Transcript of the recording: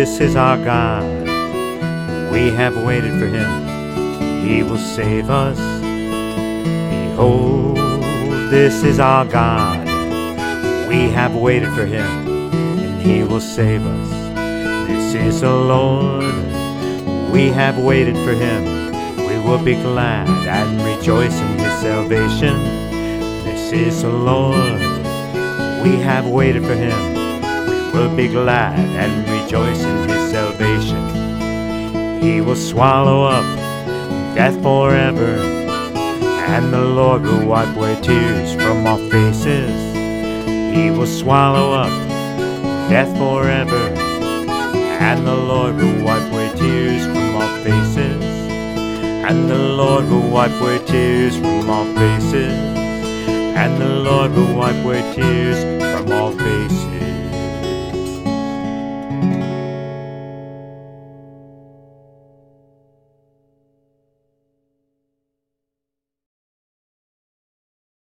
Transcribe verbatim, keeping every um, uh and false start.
this is our God. We have waited for him. He will save us. Behold, this is our God. We have waited for him, and he will save us. This is the Lord. We have waited for him. We will be glad and rejoice in his salvation. This is the Lord. We have waited for him. We will be glad and rejoice in his salvation. He will swallow up death forever, and the Lord will wipe away tears from our faces. He will swallow up death forever, and the Lord will wipe away tears from our faces. And the Lord will wipe away tears from our faces. And the Lord will wipe away tears from our faces.